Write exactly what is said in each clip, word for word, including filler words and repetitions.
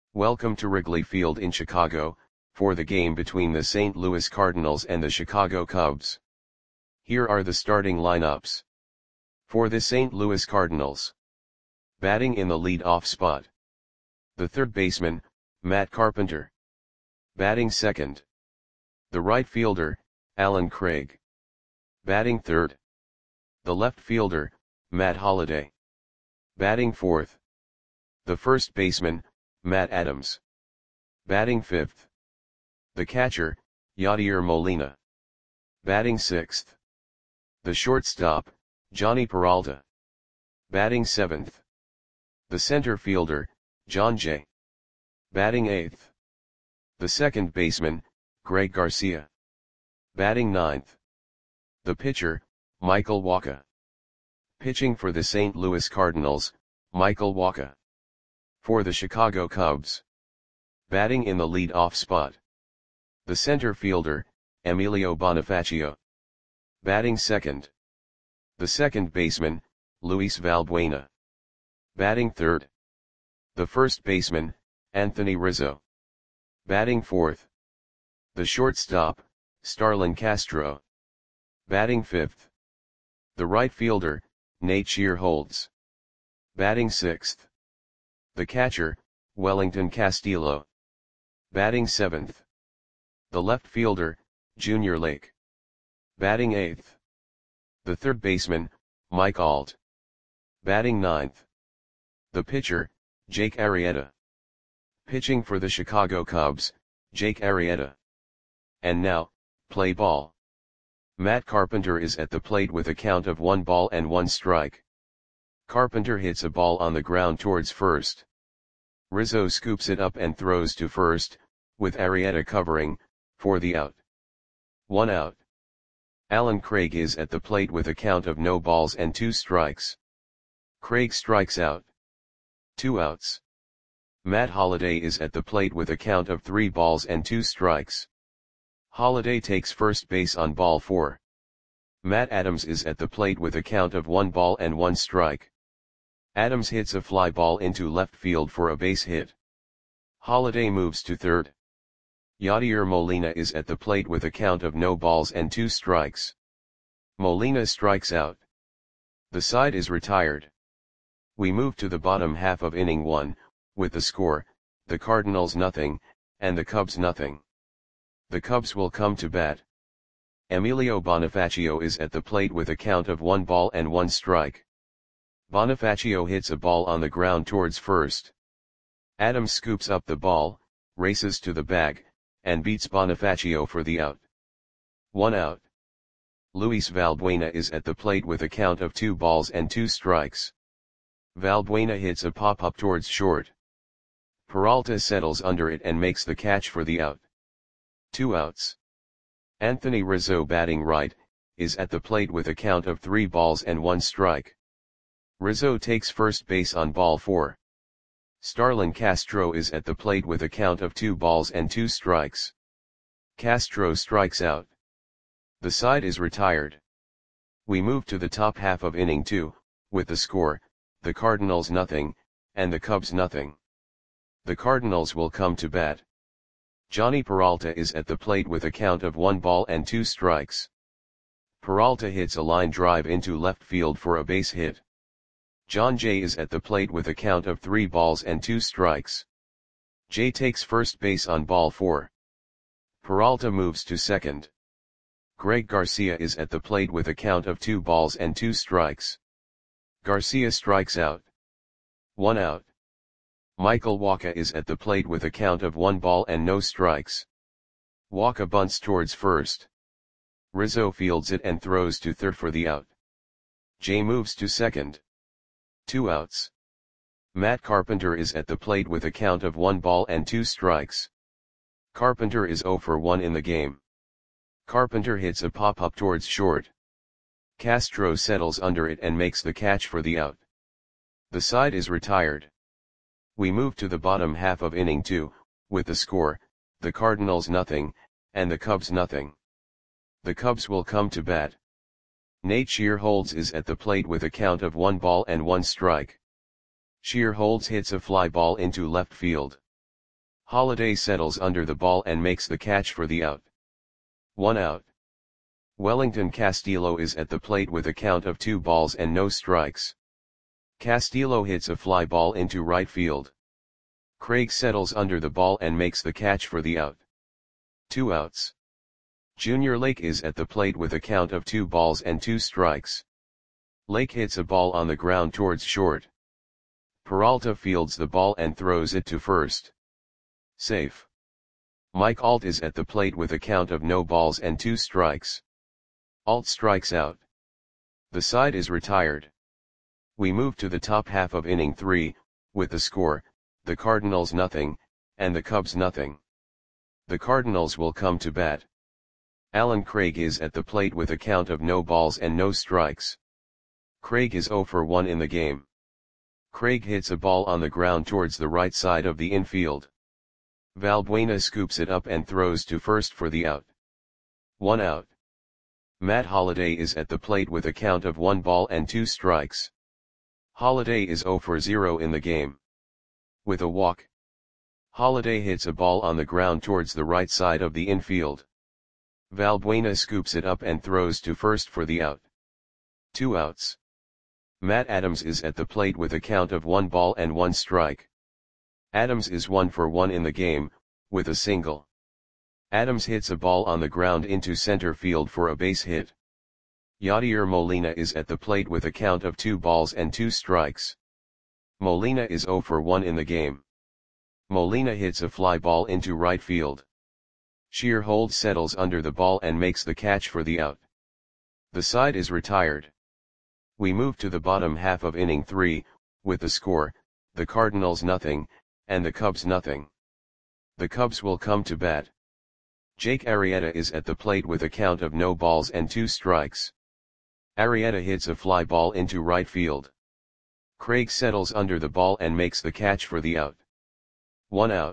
Welcome to Wrigley Field in Chicago, for the game between the Saint Louis Cardinals and the Chicago Cubs. Here are the starting lineups. For the Saint Louis Cardinals. Batting in the lead-off spot. The third baseman, Matt Carpenter. Batting second. The right fielder, Allen Craig. Batting third. The left fielder, Matt Holliday. Batting fourth. The first baseman, Matt Adams. Batting fifth. The catcher, Yadier Molina. Batting sixth. The shortstop, Jhonny Peralta. Batting seventh. The center fielder, Jon Jay. Batting eighth. The second baseman, Greg Garcia. Batting ninth. The pitcher, Michael Wacha. Pitching for the Saint Louis Cardinals, Michael Wacha. For the Chicago Cubs. Batting in the lead-off spot. The center fielder, Emilio Bonifacio. Batting second. The second baseman, Luis Valbuena. Batting third. The first baseman, Anthony Rizzo. Batting fourth. The shortstop, Starlin Castro. Batting fifth. The right fielder, Nate Shearholtz. Batting sixth. The catcher, Wellington Castillo. Batting seventh. The left fielder, Junior Lake. Batting eighth. The third baseman, Mike Alt. Batting ninth. The pitcher, Jake Arrieta. Pitching for the Chicago Cubs, Jake Arrieta. And now, play ball. Matt Carpenter is at the plate with a count of one ball and one strike. Carpenter hits a ball on the ground towards first. Rizzo scoops it up and throws to first, with Arrieta covering, for the out. One out. Allen Craig is at the plate with a count of no balls and two strikes. Craig strikes out. Two outs. Matt Holliday is at the plate with a count of three balls and two strikes. Holliday takes first base on ball four. Matt Adams is at the plate with a count of one ball and one strike. Adams hits a fly ball into left field for a base hit. Holliday moves to third. Yadier Molina is at the plate with a count of no balls and two strikes. Molina strikes out. The side is retired. We move to the bottom half of inning one, with the score, the Cardinals nothing, and the Cubs nothing. The Cubs will come to bat. Emilio Bonifacio is at the plate with a count of one ball and one strike. Bonifacio hits a ball on the ground towards first. Adams scoops up the ball, races to the bag, and beats Bonifacio for the out. One out. Luis Valbuena is at the plate with a count of two balls and two strikes. Valbuena hits a pop-up towards short. Peralta settles under it and makes the catch for the out. Two outs. Anthony Rizzo, batting right, is at the plate with a count of three balls and one strike. Rizzo takes first base on ball four. Starlin Castro is at the plate with a count of two balls and two strikes. Castro strikes out. The side is retired. We move to the top half of inning two, with the score, the Cardinals nothing, and the Cubs nothing. The Cardinals will come to bat. Jhonny Peralta is at the plate with a count of one ball and two strikes. Peralta hits a line drive into left field for a base hit. Jon Jay is at the plate with a count of three balls and two strikes. Jay takes first base on ball four. Peralta moves to second. Greg Garcia is at the plate with a count of two balls and two strikes. Garcia strikes out. One out. Michael Wacha is at the plate with a count of one ball and no strikes. Wacha bunts towards first. Rizzo fields it and throws to third for the out. Jay moves to second. Two outs. Matt Carpenter is at the plate with a count of one ball and two strikes. Carpenter is zero for one in the game. Carpenter hits a pop-up towards short. Castro settles under it and makes the catch for the out. The side is retired. We move to the bottom half of inning two, with the score, the Cardinals nothing, and the Cubs nothing. The Cubs will come to bat. Nate Shearholtz is at the plate with a count of one ball and one strike. Shearholtz hits a fly ball into left field. Holliday settles under the ball and makes the catch for the out. One out. Wellington Castillo is at the plate with a count of two balls and no strikes. Castillo hits a fly ball into right field. Craig settles under the ball and makes the catch for the out. Two outs. Junior Lake is at the plate with a count of two balls and two strikes. Lake hits a ball on the ground towards short. Peralta fields the ball and throws it to first. Safe. Mike Alt is at the plate with a count of no balls and two strikes. Alt strikes out. The side is retired. We move to the top half of inning three, with the score, the Cardinals nothing, and the Cubs nothing. The Cardinals will come to bat. Alan Craig is at the plate with a count of no balls and no strikes. Craig is zero for one in the game. Craig hits a ball on the ground towards the right side of the infield. Valbuena scoops it up and throws to first for the out. One out. Matt Holliday is at the plate with a count of one ball and two strikes. Holliday is zero for zero in the game. With a walk. Holliday hits a ball on the ground towards the right side of the infield. Valbuena scoops it up and throws to first for the out. Two outs. Matt Adams is at the plate with a count of one ball and one strike. Adams is one for one in the game, with a single. Adams hits a ball on the ground into center field for a base hit. Yadier Molina is at the plate with a count of two balls and two strikes. Molina is zero for one in the game. Molina hits a fly ball into right field. Shearholtz settles under the ball and makes the catch for the out. The side is retired. We move to the bottom half of inning three, with the score, the Cardinals nothing, and the Cubs nothing. The Cubs will come to bat. Jake Arrieta is at the plate with a count of no balls and two strikes. Arrieta hits a fly ball into right field. Craig settles under the ball and makes the catch for the out. One out.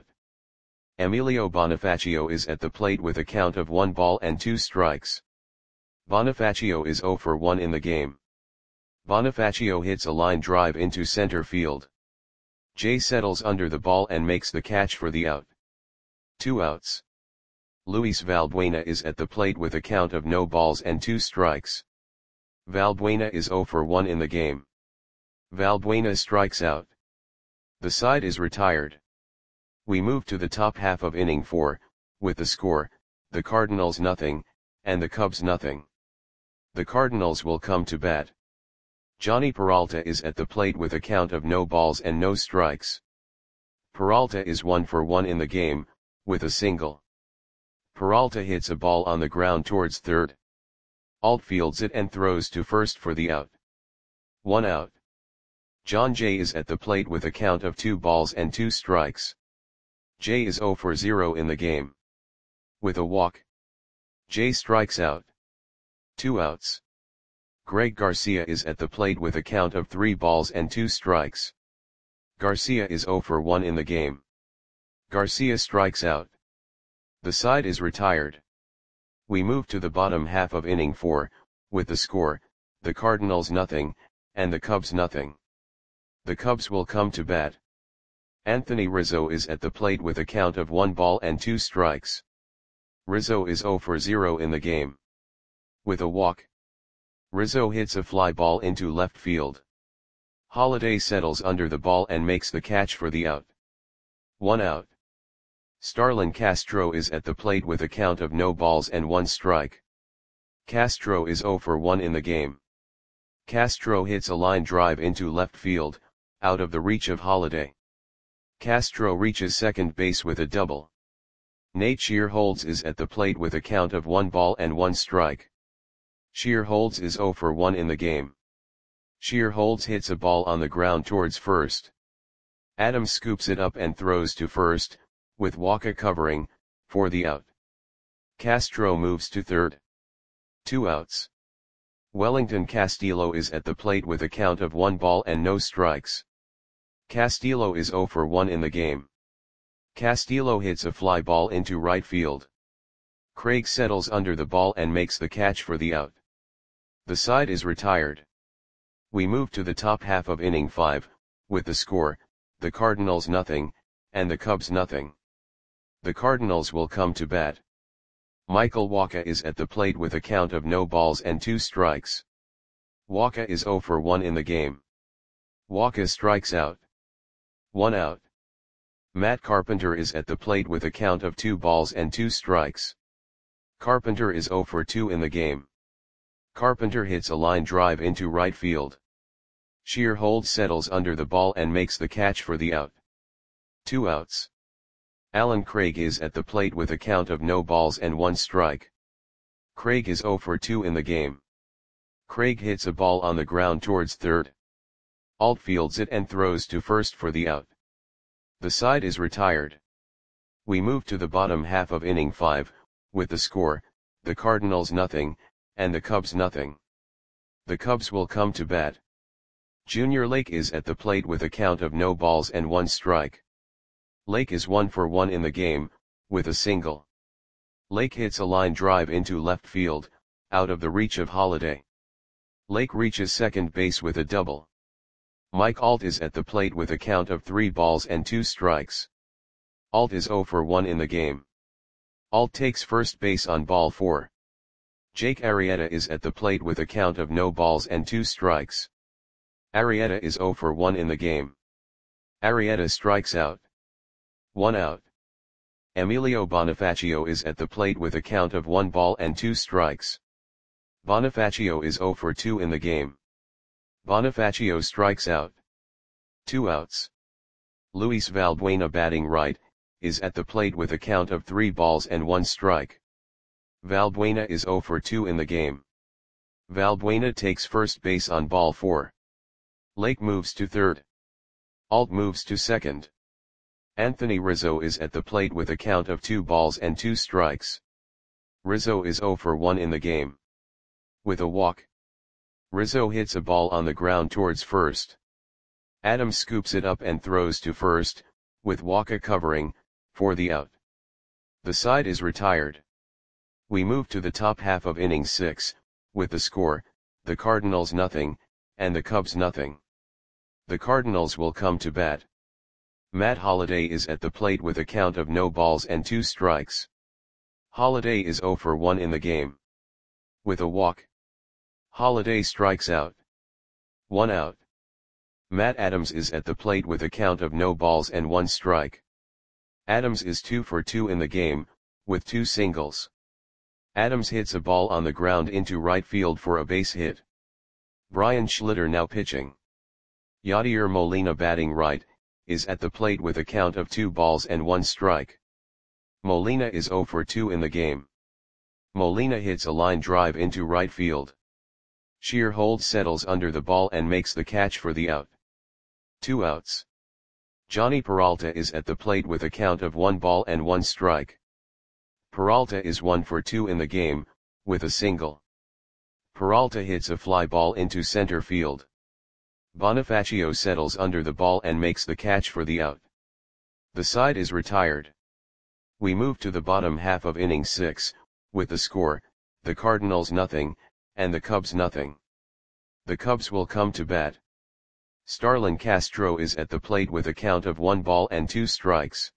Emilio Bonifacio is at the plate with a count of one ball and two strikes. Bonifacio is zero for one in the game. Bonifacio hits a line drive into center field. Jay settles under the ball and makes the catch for the out. Two outs. Luis Valbuena is at the plate with a count of no balls and two strikes. Valbuena is zero for one in the game. Valbuena strikes out. The side is retired. We move to the top half of inning four, with the score, the Cardinals nothing, and the Cubs nothing. The Cardinals will come to bat. Johnny Peralta is at the plate with a count of no balls and no strikes. Peralta is one for one in the game, with a single. Peralta hits a ball on the ground towards third. Alt fields it and throws to first for the out. One out. John Jay is at the plate with a count of two balls and two strikes. Jay is zero for zero in the game. With a walk. Jay strikes out. Two outs. Greg Garcia is at the plate with a count of three balls and two strikes. Garcia is zero for one in the game. Garcia strikes out. The side is retired. We move to the bottom half of inning four, with the score, the Cardinals nothing, and the Cubs nothing. The Cubs will come to bat. Anthony Rizzo is at the plate with a count of one ball and two strikes. Rizzo is zero for zero in the game. With a walk. Rizzo hits a fly ball into left field. Holliday settles under the ball and makes the catch for the out. One out. Starlin Castro is at the plate with a count of no balls and one strike. Castro is zero for one in the game. Castro hits a line drive into left field, out of the reach of Holliday. Castro reaches second base with a double. Nate Shearholtz is at the plate with a count of one ball and one strike. Shearholtz is zero for one in the game. Shearholtz hits a ball on the ground towards first. Adams scoops it up and throws to first, with Waka covering, for the out. Castro moves to third. Two outs. Wellington Castillo is at the plate with a count of one ball and no strikes. Castillo is zero for one in the game. Castillo hits a fly ball into right field. Craig settles under the ball and makes the catch for the out. The side is retired. We move to the top half of inning five, with the score, the Cardinals nothing, and the Cubs nothing. The Cardinals will come to bat. Michael Wacha is at the plate with a count of no balls and two strikes. Wacha is zero for one in the game. Wacha strikes out. One out. Matt Carpenter is at the plate with a count of two balls and two strikes. Carpenter is zero for two in the game. Carpenter hits a line drive into right field. Shearholtz settles under the ball and makes the catch for the out. Two outs. Alan Craig is at the plate with a count of no balls and one strike. Craig is zero for two in the game. Craig hits a ball on the ground towards third. Alt fields it and throws to first for the out. The side is retired. We move to the bottom half of inning five, with the score, the Cardinals nothing, and the Cubs nothing. The Cubs will come to bat. Junior Lake is at the plate with a count of no balls and one strike. Lake is one for one in the game, with a single. Lake hits a line drive into left field, out of the reach of Holliday. Lake reaches second base with a double. Mike Alt is at the plate with a count of three balls and two strikes. Alt is zero for one in the game. Alt takes first base on ball four. Jake Arrieta is at the plate with a count of no balls and two strikes. Arrieta is zero for one in the game. Arrieta strikes out. One out. Emilio Bonifacio is at the plate with a count of one ball and two strikes. Bonifacio is zero for two in the game. Bonifacio strikes out. Two outs. Luis Valbuena, batting right, is at the plate with a count of three balls and one strike. Valbuena is zero for two in the game. Valbuena takes first base on ball four. Lake moves to third. Alt moves to second. Anthony Rizzo is at the plate with a count of two balls and two strikes. Rizzo is zero for one in the game. With a walk, Rizzo hits a ball on the ground towards first. Adams scoops it up and throws to first, with Wacha covering, for the out. The side is retired. We move to the top half of inning six, with the score, the Cardinals nothing, and the Cubs nothing. The Cardinals will come to bat. Matt Holliday is at the plate with a count of no balls and two strikes. Holliday is zero for one in the game. With a walk, Holliday strikes out. One out. Matt Adams is at the plate with a count of no balls and one strike. Adams is two for two in the game, with two singles. Adams hits a ball on the ground into right field for a base hit. Brian Schlitter now pitching. Yadier Molina, batting right, is at the plate with a count of two balls and one strike. Molina is zero for two in the game. Molina hits a line drive into right field. Shearholtz settles under the ball and makes the catch for the out. Two outs. Johnny Peralta is at the plate with a count of one ball and one strike. Peralta is one for two in the game, with a single. Peralta hits a fly ball into center field. Bonifacio settles under the ball and makes the catch for the out. The side is retired. We move to the bottom half of inning six, with the score, the Cardinals nothing, and the Cubs nothing. The Cubs will come to bat. Starlin Castro is at the plate with a count of one ball and two strikes.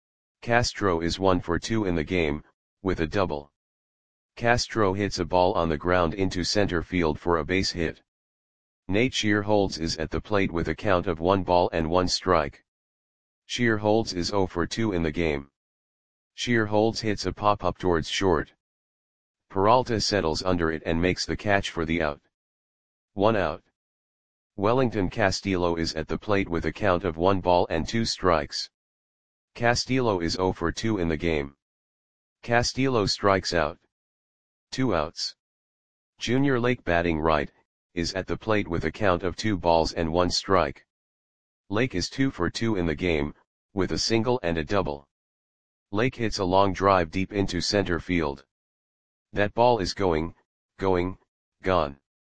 Castro is one for two in the game, with a double. Castro hits a ball on the ground into center field for a base hit. Nate Shearholtz is at the plate with a count of one ball and one strike. Shearholtz is zero for two in the game. Shearholtz hits a pop-up towards short. Peralta settles under it and makes the catch for the out. One out. Wellington Castillo is at the plate with a count of one ball and two strikes. Castillo is zero for two in the game. Castillo strikes out. Two outs. Junior Lake, batting right, is at the plate with a count of two balls and one strike. Lake is two for two in the game, with a single and a double. Lake hits a long drive deep into center field. That ball is going, going, gone.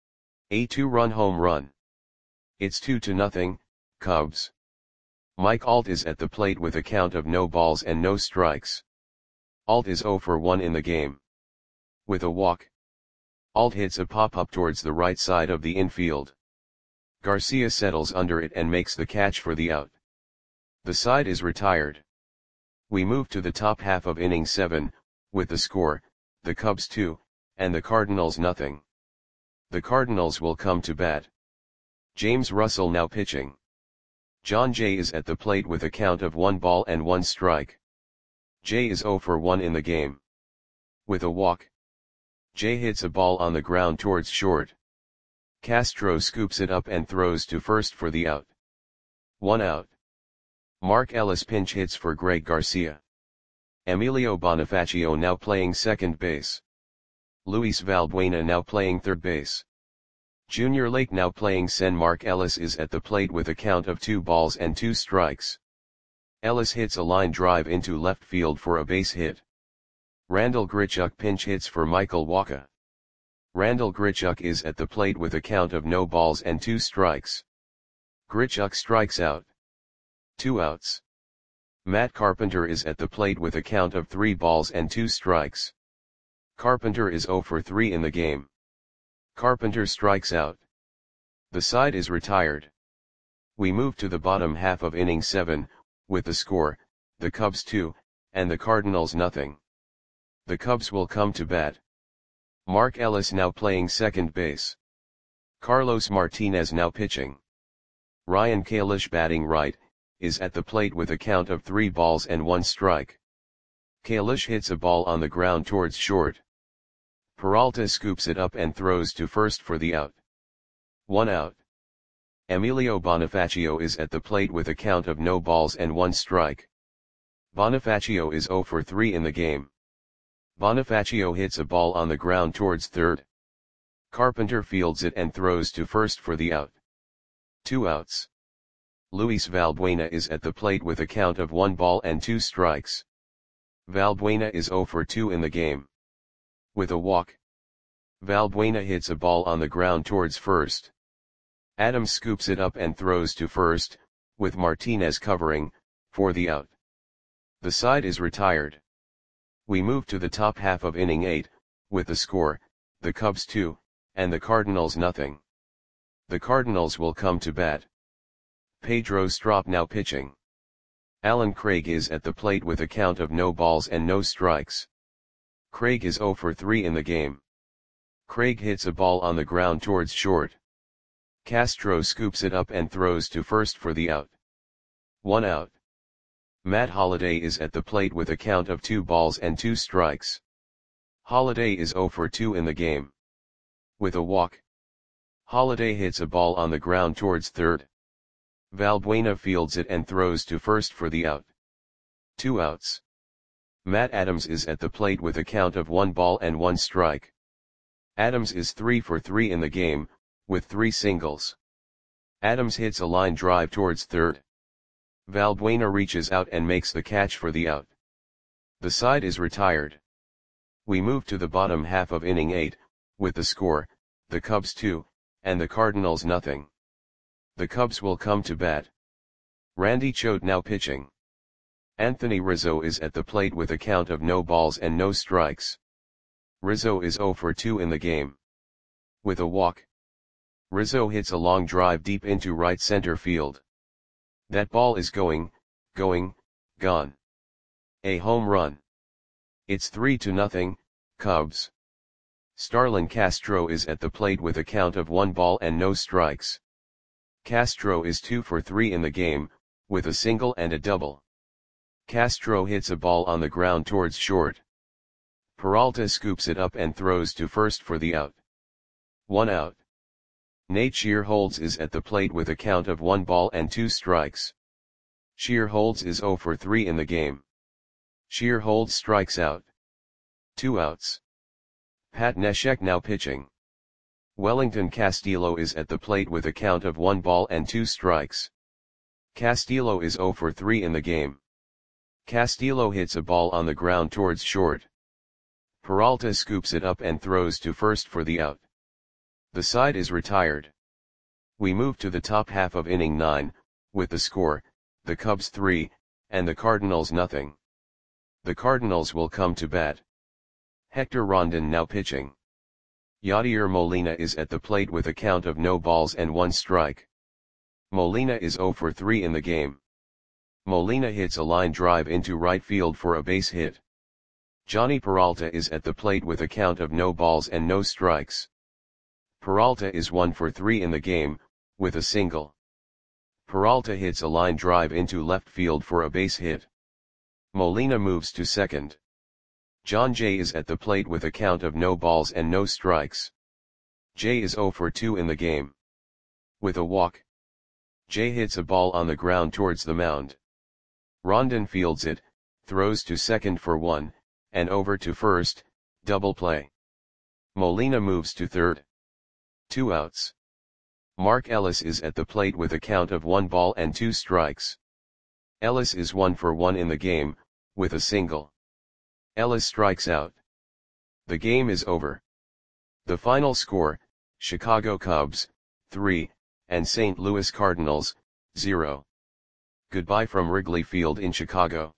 A two-run home run. It's two to nothing, Cubs. Mike Alt is at the plate with a count of no balls and no strikes. Alt is zero for one in the game. With a walk, Alt hits a pop-up towards the right side of the infield. Garcia settles under it and makes the catch for the out. The side is retired. We move to the top half of inning seven, with the score, the Cubs two, and the Cardinals nothing. The Cardinals will come to bat. James Russell now pitching. John Jay is at the plate with a count of one ball and one strike. Jay is zero for one in the game. With a walk, Jay hits a ball on the ground towards short. Castro scoops it up and throws to first for the out. One out. Mark Ellis pinch hits for Greg Garcia. Emilio Bonifacio now playing second base. Luis Valbuena now playing third base. Junior Lake now playing center. Mark Ellis is at the plate with a count of two balls and two strikes. Ellis hits a line drive into left field for a base hit. Randall Grichuk pinch hits for Michael Wacha. Randall Grichuk is at the plate with a count of no balls and two strikes. Grichuk strikes out. Two outs. Matt Carpenter is at the plate with a count of three balls and two strikes. Carpenter is zero for three in the game. Carpenter strikes out. The side is retired. We move to the bottom half of inning seven, with the score, the Cubs two, and the Cardinals nothing. The Cubs will come to bat. Mark Ellis now playing second base. Carlos Martinez now pitching. Ryan Kalish batting right, is at the plate with a count of three balls and one strike. Kalish hits a ball on the ground towards short. Peralta scoops it up and throws to first for the out. One out. Emilio Bonifacio is at the plate with a count of no balls and one strike. Bonifacio is zero for three in the game. Bonifacio hits a ball on the ground towards third. Carpenter fields it and throws to first for the out. Two outs. Luis Valbuena is at the plate with a count of one ball and two strikes. Valbuena is zero for two in the game. With a walk, Valbuena hits a ball on the ground towards first. Adams scoops it up and throws to first, with Martinez covering, for the out. The side is retired. We move to the top half of inning eight, with the score, the Cubs two, and the Cardinals nothing. The Cardinals will come to bat. Pedro Strop now pitching. Alan Craig is at the plate with a count of no balls and no strikes. Craig is zero for three in the game. Craig hits a ball on the ground towards short. Castro scoops it up and throws to first for the out. One out. Matt Holliday is at the plate with a count of two balls and two strikes. Holliday is zero for two in the game. With a walk, Holliday hits a ball on the ground towards third. Valbuena fields it and throws to first for the out. Two outs. Matt Adams is at the plate with a count of one ball and one strike. Adams is three for three in the game, with three singles. Adams hits a line drive towards third. Valbuena reaches out and makes the catch for the out. The side is retired. We move to the bottom half of inning eight, with the score, the Cubs two, and the Cardinals nothing. The Cubs will come to bat. Randy Choate now pitching. Anthony Rizzo is at the plate with a count of no balls and no strikes. Rizzo is zero for two in the game. With a walk, Rizzo hits a long drive deep into right center field. That ball is going, going, gone. A home run. It's three to nothing, Cubs. Starlin Castro is at the plate with a count of one ball and no strikes. Castro is two for three in the game, with a single and a double. Castro hits a ball on the ground towards short. Peralta scoops it up and throws to first for the out. One out. Nate Shearholtz is at the plate with a count of one ball and two strikes. Shearholtz is zero for three in the game. Shearholtz strikes out. Two outs. Pat Neshek now pitching. Wellington Castillo is at the plate with a count of one ball and two strikes. Castillo is zero for three in the game. Castillo hits a ball on the ground towards short. Peralta scoops it up and throws to first for the out. The side is retired. We move to the top half of inning nine, with the score, the Cubs three, and the Cardinals nothing. The Cardinals will come to bat. Hector Rondon now pitching. Yadier Molina is at the plate with a count of no balls and one strike. Molina is zero for three in the game. Molina hits a line drive into right field for a base hit. Johnny Peralta is at the plate with a count of no balls and no strikes. Peralta is one for three in the game, with a single. Peralta hits a line drive into left field for a base hit. Molina moves to second. John Jay is at the plate with a count of no balls and no strikes. Jay is zero for two in the game. With a walk. Jay hits a ball on the ground towards the mound. Rondon fields it, throws to second for one, and over to first, double play. Molina moves to third. Two outs. Mark Ellis is at the plate with a count of one ball and two strikes. Ellis is one for one in the game, with a single. Ellis strikes out. The game is over. The final score, Chicago Cubs, three, and Saint Louis Cardinals, zero. Goodbye from Wrigley Field in Chicago.